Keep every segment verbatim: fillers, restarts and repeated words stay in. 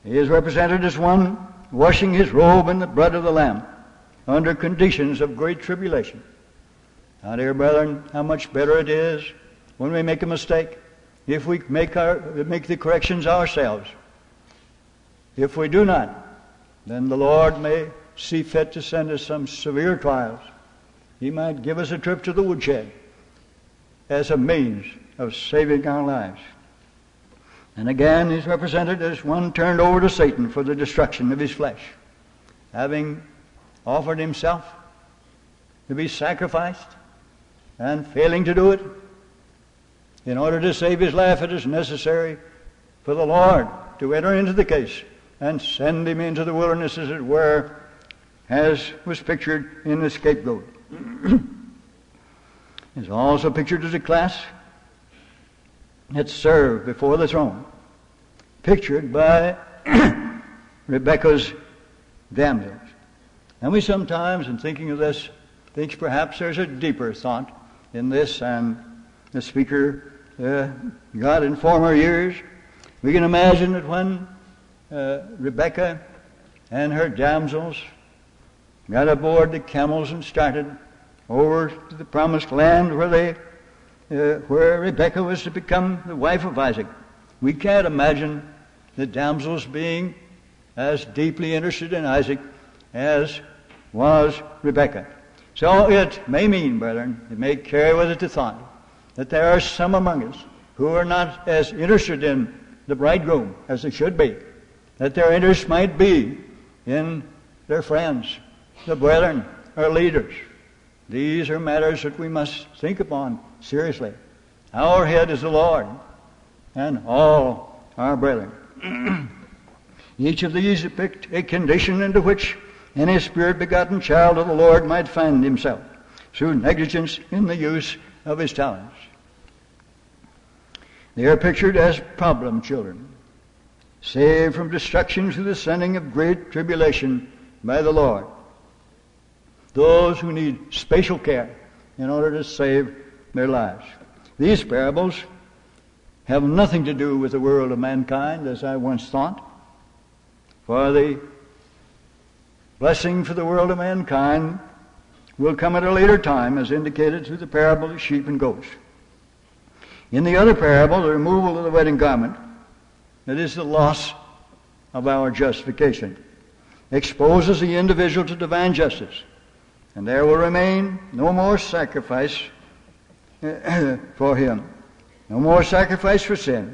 He is represented as one washing his robe in the blood of the Lamb under conditions of great tribulation. Now, dear brethren, how much better it is when we make a mistake, if we make, our, make the corrections ourselves. If we do not, then the Lord may see fit to send us some severe trials. He might give us a trip to the woodshed as a means of saving our lives. And again, he's represented as one turned over to Satan for the destruction of his flesh, having offered himself to be sacrificed, and failing to do it. In order to save his life, it is necessary for the Lord to enter into the case and send him into the wilderness, as it were, as was pictured in the scapegoat. It's also pictured as a class that served before the throne, pictured by Rebekah's damsels. And we sometimes, in thinking of this, think perhaps there's a deeper thought in this, and the speaker uh, got in former years. We can imagine that when uh, Rebekah and her damsels got aboard the camels and started over to the promised land where they, uh, where Rebekah was to become the wife of Isaac, we can't imagine the damsels being as deeply interested in Isaac as was Rebekah. So it may mean, brethren, it may carry with it the thought that there are some among us who are not as interested in the bridegroom as they should be, that their interest might be in their friends, the brethren, our leaders. These are matters that we must think upon seriously. Our head is the Lord, and all our brethren. Each of these depict a condition into which any spirit-begotten child of the Lord might find himself through negligence in the use of his talents. They are pictured as problem children, saved from destruction through the sending of great tribulation by the Lord. Those who need special care in order to save their lives. These parables have nothing to do with the world of mankind, as I once thought. For the blessing for the world of mankind will come at a later time, as indicated through the parable of sheep and goats. In the other parable, the removal of the wedding garment, that is the loss of our justification, exposes the individual to divine justice, and there will remain no more sacrifice for him, no more sacrifice for sin.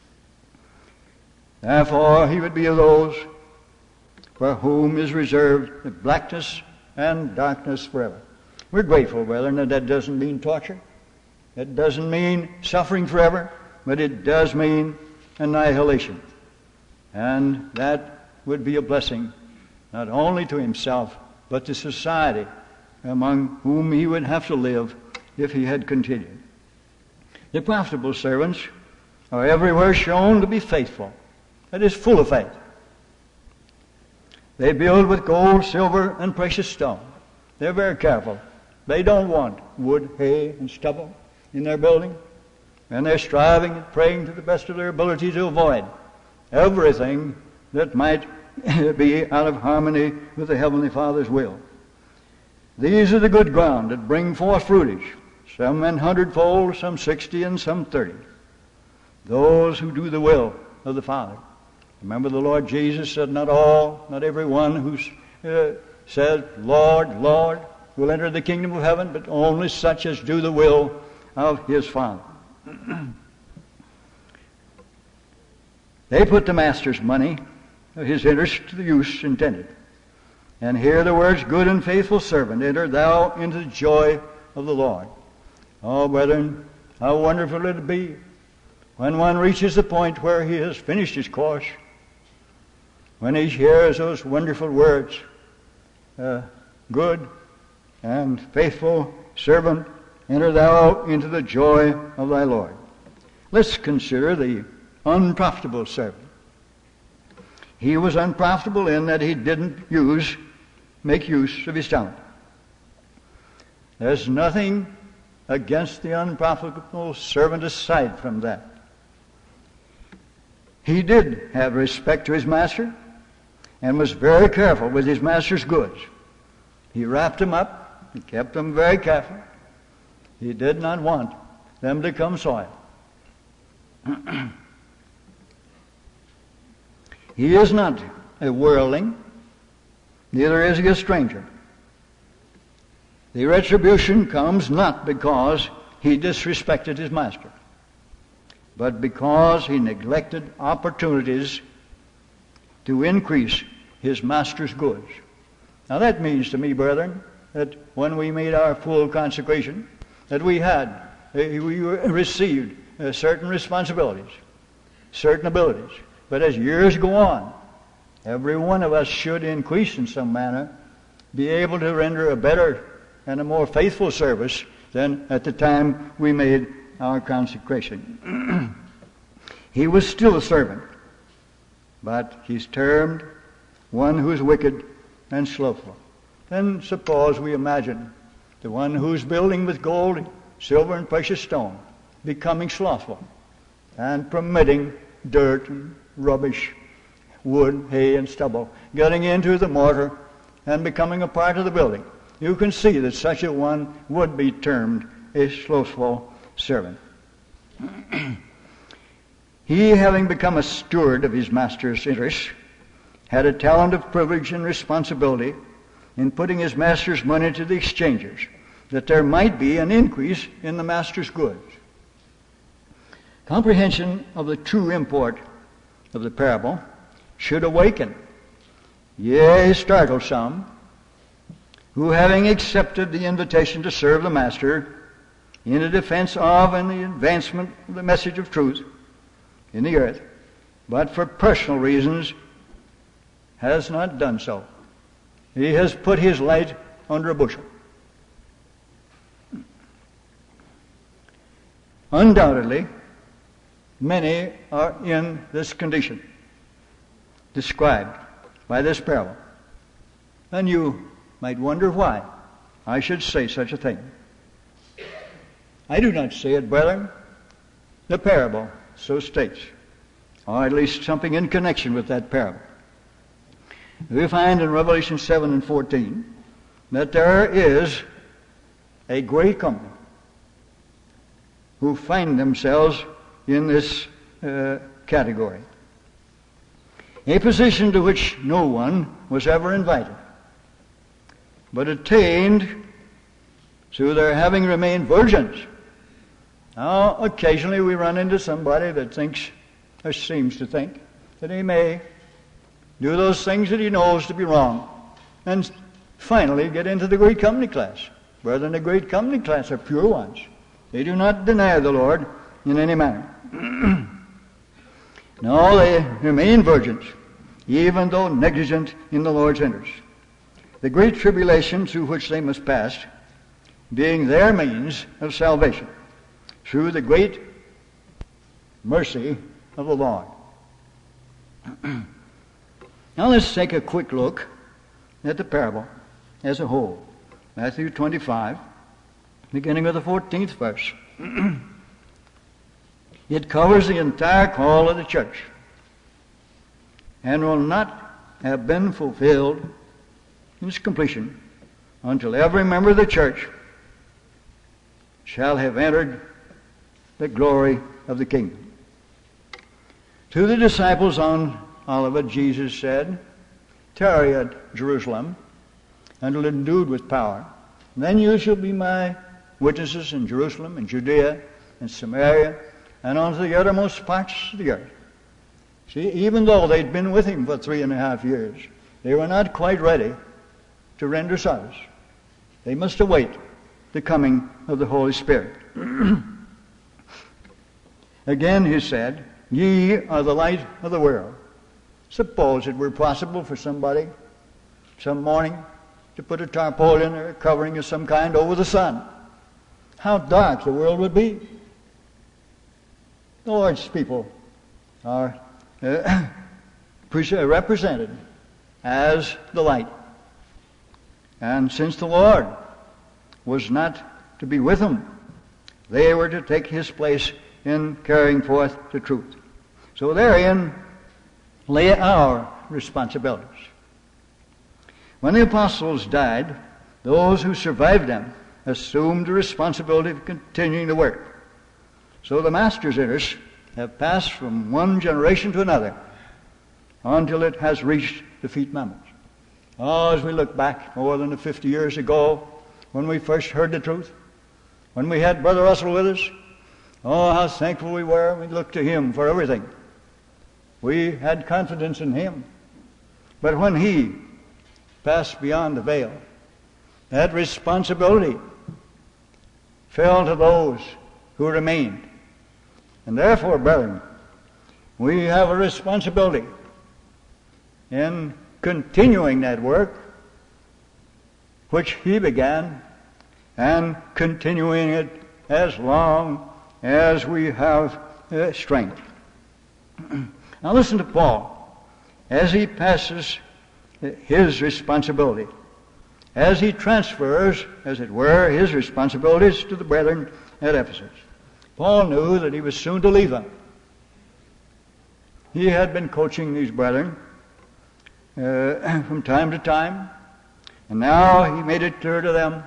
Therefore, he would be of those for whom is reserved the blackness and darkness forever. We're grateful, brethren, that that doesn't mean torture. It doesn't mean suffering forever, but it does mean annihilation. And that would be a blessing not only to himself, but to society among whom he would have to live if he had continued. The profitable servants are everywhere shown to be faithful, that is, full of faith. They build with gold, silver, and precious stone. They're very careful. They don't want wood, hay, and stubble in their building. And they're striving and praying to the best of their ability to avoid everything that might be out of harmony with the Heavenly Father's will. These are the good ground that bring forth fruitage, some an hundredfold, some sixty, and some thirty. Those who do the will of the Father. Remember, the Lord Jesus said, not all, not every one who uh, said, Lord, Lord, will enter the kingdom of heaven, but only such as do the will of his Father. They put the master's money, his interest, to the use intended. And here the words, good and faithful servant, enter thou into the joy of the Lord. Oh, brethren, how wonderful it would be when one reaches the point where he has finished his course, when he hears those wonderful words, uh, good and faithful servant, enter thou into the joy of thy Lord. Let's consider the unprofitable servant. He was unprofitable in that he didn't use, make use of his talent. There's nothing against the unprofitable servant aside from that. he did have respect to his master and was very careful with his master's goods. He wrapped them up. He kept them very careful. He did not want them to become soiled. He is not a worldling, neither is he a stranger. The retribution comes not because he disrespected his master, but because he neglected opportunities to increase his master's goods. Now that means to me, brethren, that when we made our full consecration, that we had, uh, we received uh, certain responsibilities, certain abilities. But as years go on, every one of us should increase in some manner, be able to render a better and a more faithful service than at the time we made our consecration. He was still a servant, but he's termed one who's wicked and slothful. Then suppose we imagine the one who's building with gold, silver, and precious stone becoming slothful and permitting dirt and rubbish, wood, hay, and stubble getting into the mortar and becoming a part of the building. You can see that such a one would be termed a slothful servant. He, having become a steward of his master's interests, had a talent of privilege and responsibility in putting his master's money to the exchangers, that there might be an increase in the master's goods. Comprehension of the true import of the parable should awaken, yea, startle some, who, having accepted the invitation to serve the master in the defense of and the advancement of the message of truth in the earth, but for personal reasons has not done so. He has put his light under a bushel. Undoubtedly, many are in this condition described by this parable. And you might wonder why I should say such a thing. I do not say it, brethren. The parable so states, or at least something in connection with that parable. We find in Revelation seven and fourteen that there is a great company who find themselves in this uh, category, a position to which no one was ever invited, but attained through their having remained virgins. Now, occasionally we run into somebody that thinks, or seems to think, that he may do those things that he knows to be wrong, and finally get into the great company class. Brethren, the great company class are pure ones. They do not deny the Lord in any manner. No, they remain virgins, even though negligent in the Lord's interests. The great tribulation through which they must pass, being their means of salvation, through the great mercy of the Lord. Now let's take a quick look at the parable as a whole. Matthew twenty-five, beginning with the fourteenth verse. It covers the entire call of the church and will not have been fulfilled in its completion until every member of the church shall have entered the glory of the kingdom. To the disciples on Olivet, Jesus said, "Tarry at Jerusalem until endued with power. And then you shall be my witnesses in Jerusalem and Judea and Samaria and unto the uttermost parts of the earth." See, even though they'd been with him for three and a half years, they were not quite ready to render service. They must await the coming of the Holy Spirit. Again he said, "Ye are the light of the world." Suppose it were possible for somebody some morning to put a tarpaulin or a covering of some kind over the sun. How dark the world would be. The Lord's people are uh, represented as the light. And since the Lord was not to be with them, they were to take his place in carrying forth the truth. So therein lay our responsibilities. When the apostles died, those who survived them assumed the responsibility of continuing the work. So the Master's interests have passed from one generation to another until it has reached the feet members. Oh, as we look back more than fifty years ago, when we first heard the truth, when we had Brother Russell with us, oh, how thankful we were. We looked to him for everything. We had confidence in him. But when he passed beyond the veil, that responsibility fell to those who remained. And therefore, brethren, we have a responsibility in continuing that work which he began and continuing it as long as we have uh, strength. Now listen to Paul as he passes his responsibility, as he transfers, as it were, his responsibilities to the brethren at Ephesus. Paul knew that he was soon to leave them. He had been coaching these brethren uh, from time to time, and now he made it clear to them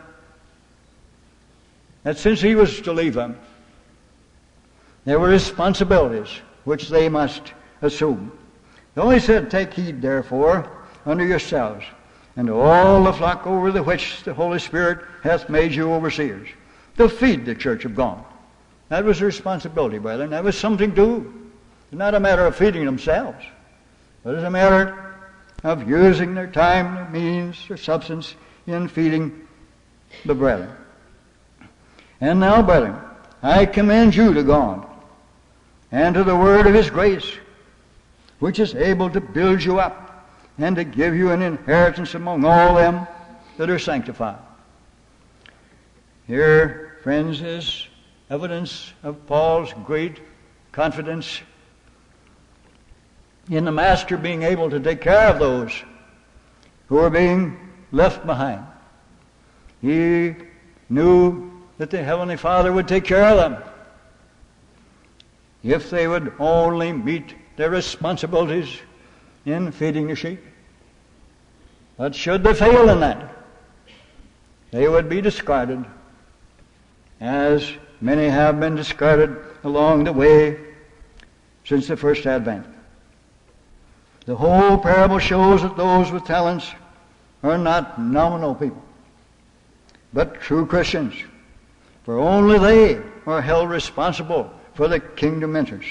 that since he was to leave them, there were responsibilities which they must assume. Though he said, "Take heed, therefore, unto yourselves, and to all the flock over the which the Holy Spirit hath made you overseers, to feed the church of God." That was a responsibility, brethren. That was something to do. It's not a matter of feeding themselves, but it's a matter of using their time, their means, their substance in feeding the brethren. And now, brethren, I commend you to God and to the word of his grace, which is able to build you up and to give you an inheritance among all them that are sanctified. Here, friends, is evidence of Paul's great confidence in the Master being able to take care of those who are being left behind. He knew that the Heavenly Father would take care of them if they would only meet their responsibilities in feeding the sheep. But should they fail in that, they would be discarded, as many have been discarded along the way since the first advent. The whole parable shows that those with talents are not nominal people, but true Christians, for only they are held responsible for the kingdom interests.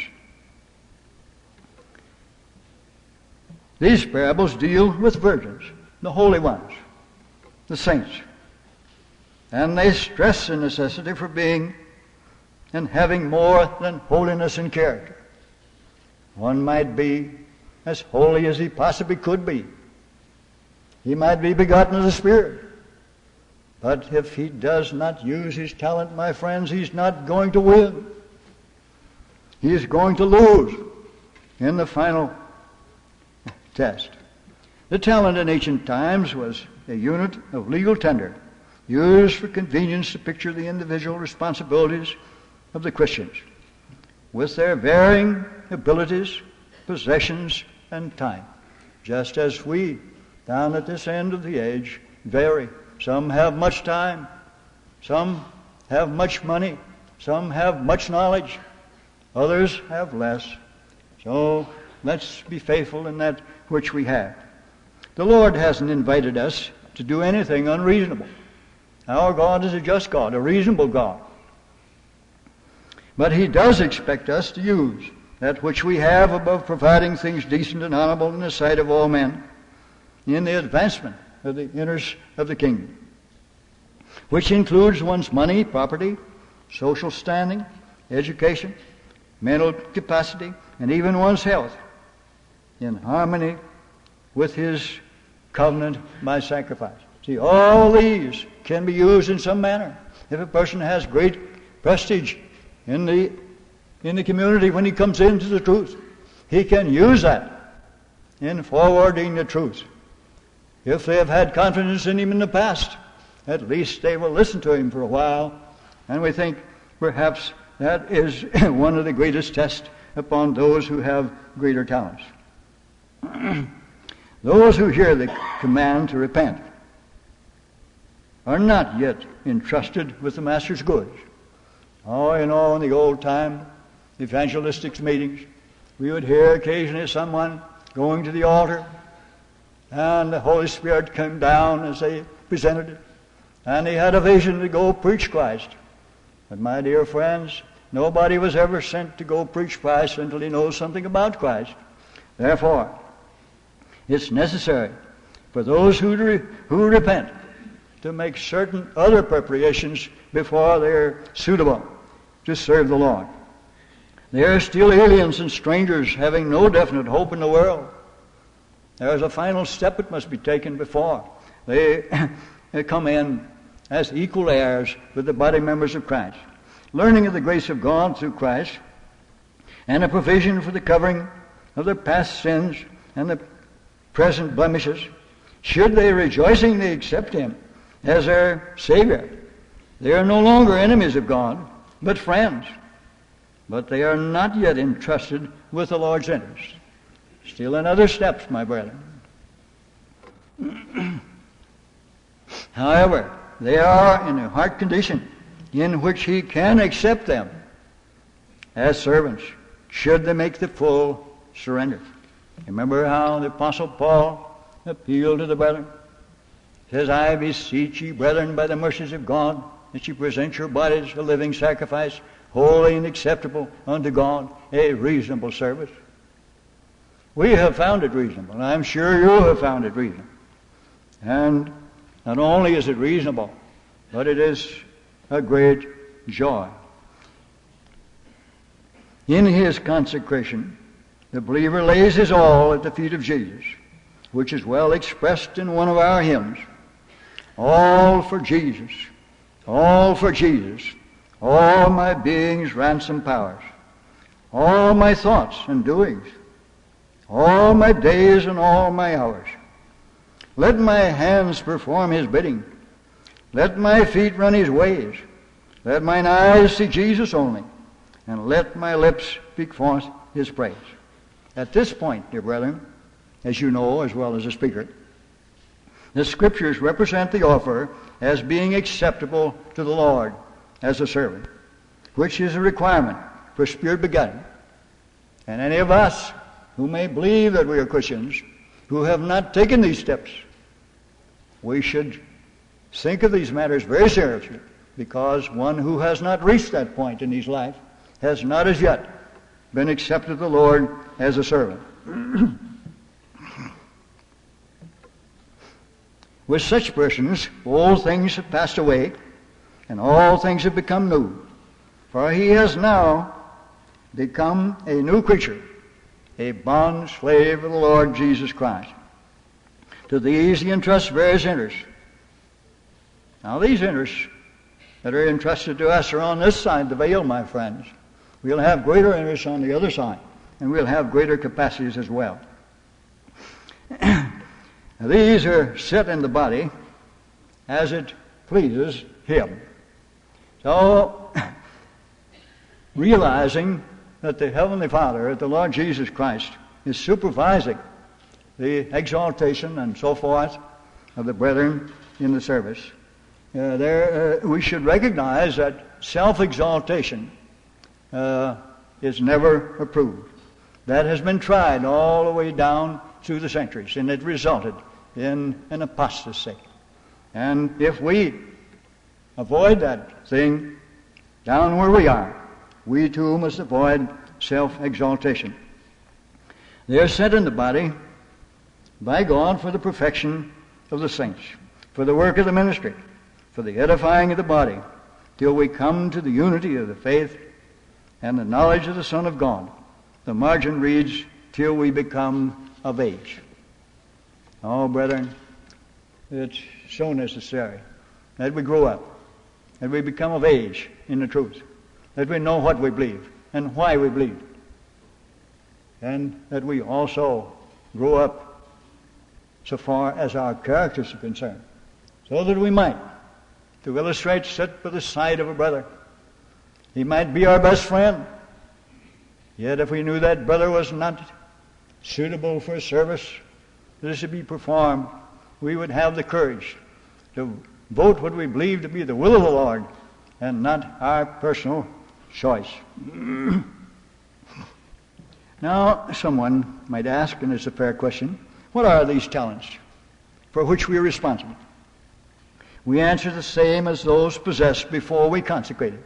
These parables deal with virgins, the holy ones, the saints, and they stress the necessity for being and having more than holiness and character. One might be as holy as he possibly could be. He might be begotten of the Spirit. But if he does not use his talent, my friends, he's not going to win. He is going to lose in the final test. The talent in ancient times was a unit of legal tender, used for convenience to picture the individual responsibilities of the Christians, with their varying abilities, possessions, and time, just as we, down at this end of the age, vary. Some have much time, some have much money, some have much knowledge, others have less. So let's be faithful in that which we have. The Lord hasn't invited us to do anything unreasonable. Our God is a just God, a reasonable God. But he does expect us to use that which we have above providing things decent and honorable in the sight of all men in the advancement of the interests of the kingdom, which includes one's money, property, social standing, education, mental capacity, and even one's health, in harmony with his covenant by sacrifice. See, all these can be used in some manner. If a person has great prestige in the in the community when he comes into the truth, he can use that in forwarding the truth. If they have had confidence in him in the past, at least they will listen to him for a while, and we think perhaps that is one of the greatest tests upon those who have greater talents. Those who hear the command to repent are not yet entrusted with the Master's goods. Oh, you know, in the old time evangelistic meetings, we would hear occasionally someone going to the altar, and the Holy Spirit came down as they presented it, and he had a vision to go preach Christ. But my dear friends, nobody was ever sent to go preach Christ until he knows something about Christ. Therefore, it's necessary for those who, re- who repent to make certain other preparations before they're suitable to serve the Lord. They are still aliens and strangers, having no definite hope in the world. There is a final step that must be taken before they, they come in as equal heirs with the body members of Christ, learning of the grace of God through Christ, and a provision for the covering of their past sins and the present blemishes, should they rejoicingly accept Him as their Savior. They are no longer enemies of God, but friends. But they are not yet entrusted with the Lord's interest. Still in other steps, my brethren. However, they are in a heart condition in which He can accept them as servants, should they make the full surrender. Remember how the Apostle Paul appealed to the brethren? He says, I beseech ye, brethren, by the mercies of God, that ye present your bodies a living sacrifice, holy and acceptable unto God, a reasonable service. We have found it reasonable, and I'm sure you have found it reasonable. And not only is it reasonable, but it is a great joy. In his consecration, the believer lays his all at the feet of Jesus, which is well expressed in one of our hymns. All for Jesus, all for Jesus, all my being's ransom powers, all my thoughts and doings, all my days and all my hours. Let my hands perform His bidding. Let my feet run His ways. Let mine eyes see Jesus only, and let my lips speak forth His praise. At this point, dear brethren, as you know as well as the speaker, the Scriptures represent the offer as being acceptable to the Lord as a servant, which is a requirement for Spirit begotten. And any of us who may believe that we are Christians, who have not taken these steps, we should think of these matters very seriously, because one who has not reached that point in his life has not as yet been accepted of the Lord as a servant. With such persons, all things have passed away, and all things have become new. For he has now become a new creature, a bond slave of the Lord Jesus Christ. To these he entrusts various interests. Now these interests that are entrusted to us are on this side of the veil, my friends. We'll have greater interests on the other side, and we'll have greater capacities as well. These are set in the body as it pleases Him. So, realizing that the Heavenly Father, the Lord Jesus Christ, is supervising the exaltation and so forth of the brethren in the service, uh, there uh, we should recognize that self-exaltation uh, is never approved. That has been tried all the way down through the centuries, and it resulted in an apostasy. And if we avoid that thing down where we are, we too must avoid self-exaltation. They are set in the body by God for the perfection of the saints, for the work of the ministry, for the edifying of the body, till we come to the unity of the faith and the knowledge of the Son of God. The margin reads, till we become of age. Oh, brethren, it's so necessary that we grow up, that we become of age in the truth, that we know what we believe and why we believe, and that we also grow up so far as our characters are concerned, so that we might, to illustrate, sit by the side of a brother. He might be our best friend. Yet if we knew that brother was not suitable for a service that is to be performed, we would have the courage to vote what we believe to be the will of the Lord and not our personal choice. Now, someone might ask, and it's a fair question, what are these talents for which we are responsible? We answer the same as those possessed before we consecrated.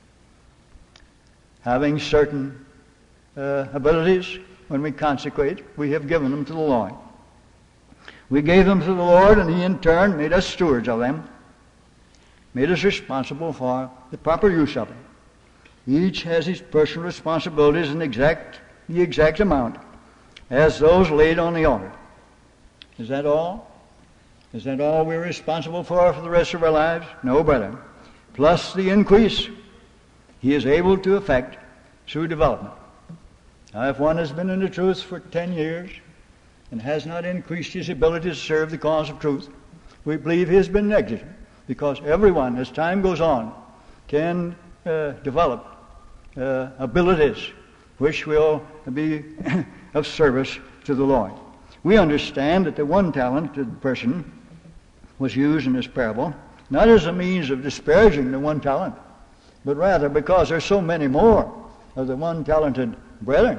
Having certain uh, abilities when we consecrate, we have given them to the Lord. We gave them to the Lord, and He in turn made us stewards of them, made us responsible for the proper use of them. Each has his personal responsibilities in exact, the exact amount as those laid on the altar. Is that all? Is that all we're responsible for for the rest of our lives? No, brother. Plus the increase He is able to effect through development. Now, if one has been in the truth for ten years and has not increased his ability to serve the cause of truth, we believe he has been negligent, because everyone, as time goes on, can uh, develop uh, abilities which will be of service to the Lord. We understand that the one talented person was used in this parable not as a means of disparaging the one talent, but rather because there are so many more of the one talented brethren.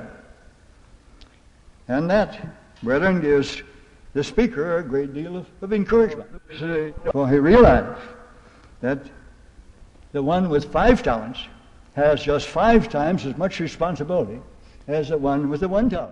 And that, brethren, gives the speaker a great deal of, of encouragement. For he realized that the one with five talents has just five times as much responsibility as the one with the one talent.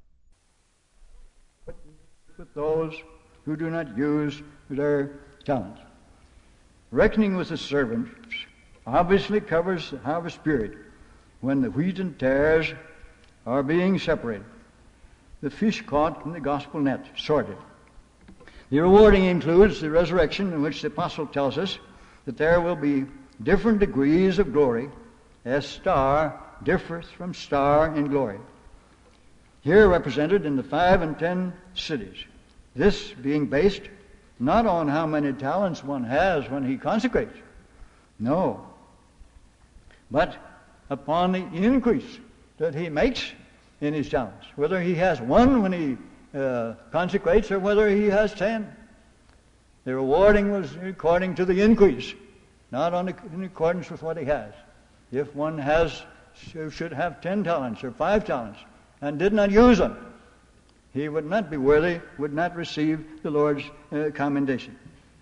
With those who do not use their talents. Reckoning with the servants obviously covers the harvest period when the wheat and tares are being separated, the fish caught from the gospel net sorted. The rewarding includes the resurrection, in which the apostle tells us that there will be different degrees of glory as star differeth from star in glory. Here represented in the five and ten cities. This being based not on how many talents one has when he consecrates, no, but upon the increase that he makes in his talents. Whether he has one when he uh, consecrates or whether he has ten. The rewarding was according to the increase, not on the, in accordance with what he has. If one has should have ten talents or five talents and did not use them, he would not be worthy, would not receive the Lord's uh, commendation.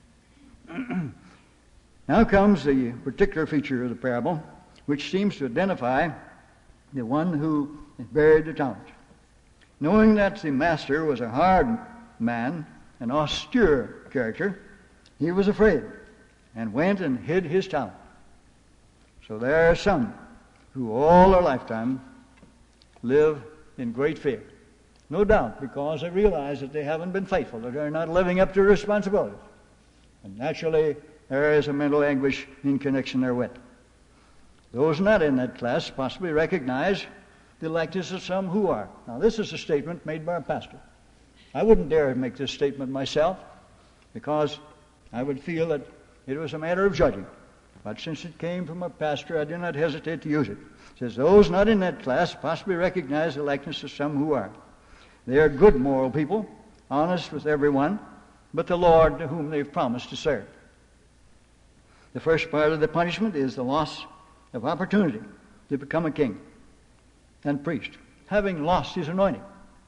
Now comes the particular feature of the parable, which seems to identify the one who buried the talent. Knowing that the master was a hard man, an austere character, he was afraid and went and hid his talent. So there are some who all their lifetime live in great fear. No doubt, because they realize that they haven't been faithful, that they're not living up to their responsibilities. And naturally, there is a mental anguish in connection therewith. Those not in that class possibly recognize the likeness of some who are. Now, this is a statement made by a pastor. I wouldn't dare make this statement myself, because I would feel that it was a matter of judging. But since it came from a pastor, I do not hesitate to use it. It says, those not in that class possibly recognize the likeness of some who are. They are good moral people, honest with everyone, but the Lord to whom they've promised to serve. The first part of the punishment is the loss of opportunity to become a king and priest, having lost his anointing.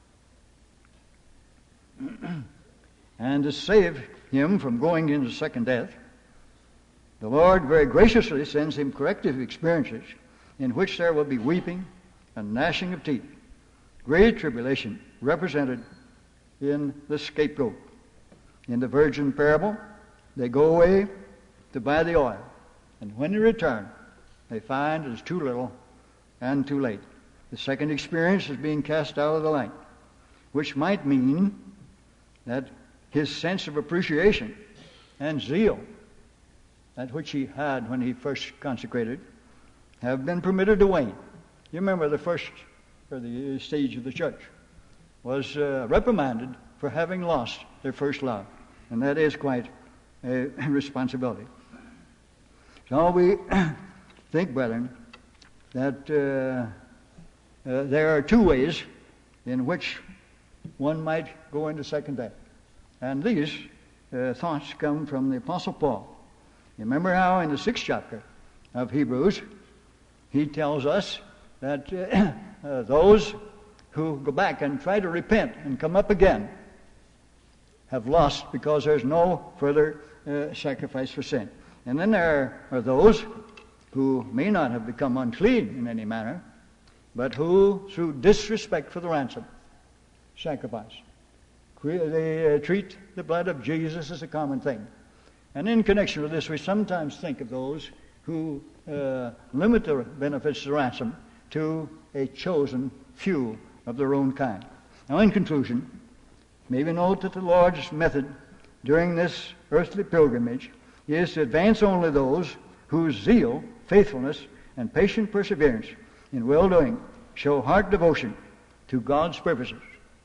And to save him from going into second death, the Lord very graciously sends him corrective experiences in which there will be weeping and gnashing of teeth, great tribulation represented in the scapegoat. In the virgin parable, they go away to buy the oil, and when they return, they find it is too little and too late. The second experience is being cast out of the light, which might mean that his sense of appreciation and zeal, that which he had when he first consecrated, have been permitted to wane. You remember the first, or the stage of the church, was uh, reprimanded for having lost their first love. And that is quite a responsibility. So we think, brethren, that uh, uh, there are two ways in which one might go into second death. And these uh, thoughts come from the Apostle Paul. You remember how in the sixth chapter of Hebrews, he tells us that uh, uh, those who go back and try to repent and come up again have lost, because there's no further uh, sacrifice for sin. And then there are those who may not have become unclean in any manner, but who, through disrespect for the ransom sacrifice, they uh, treat the blood of Jesus as a common thing. And in connection with this, we sometimes think of those who uh, limit the benefits of the ransom to a chosen few of their own kind. Now, in conclusion, may we note that the Lord's method during this earthly pilgrimage is to advance only those whose zeal, faithfulness, and patient perseverance in well-doing show heart devotion to God's purposes.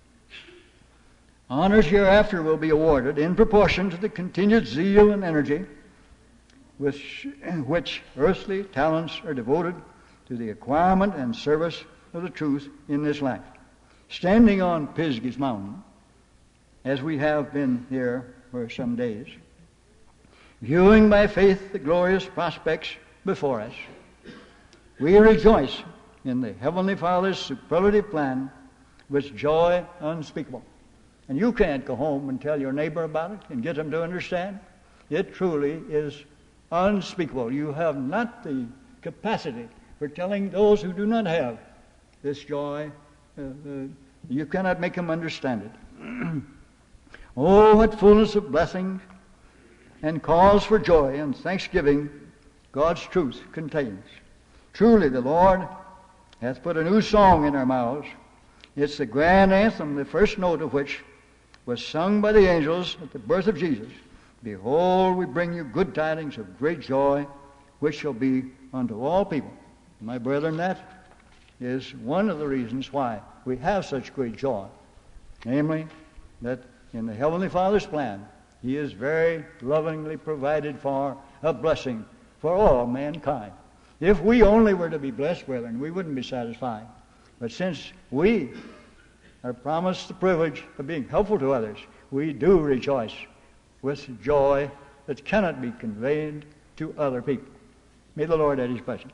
Honors hereafter will be awarded in proportion to the continued zeal and energy with which earthly talents are devoted to the acquirement and service of the truth in this life. Standing on Pisgah's mountain, as we have been here for some days, viewing by faith the glorious prospects before us, we rejoice in the Heavenly Father's superlative plan with joy unspeakable. And you can't go home and tell your neighbor about it and get them to understand. It truly is unspeakable. You have not the capacity for telling those who do not have this joy. Uh, uh, you cannot make them understand it. Oh, what fullness of blessings and cause for joy and thanksgiving God's truth contains. Truly the Lord hath put a new song in our mouths. It's the grand anthem, the first note of which was sung by the angels at the birth of Jesus. Behold, we bring you good tidings of great joy, which shall be unto all people. My brethren, that is one of the reasons why we have such great joy. Namely, that in the Heavenly Father's plan, He has very lovingly provided for a blessing for all mankind. If we only were to be blessed, brethren, we wouldn't be satisfied. But since we are promised the privilege of being helpful to others, we do rejoice with joy that cannot be conveyed to other people. May the Lord add His blessing.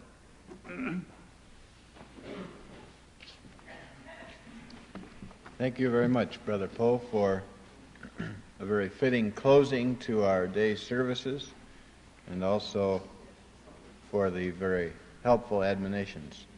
Thank you very much, Brother Poe, for a very fitting closing to our day's services, and also for the very helpful admonitions.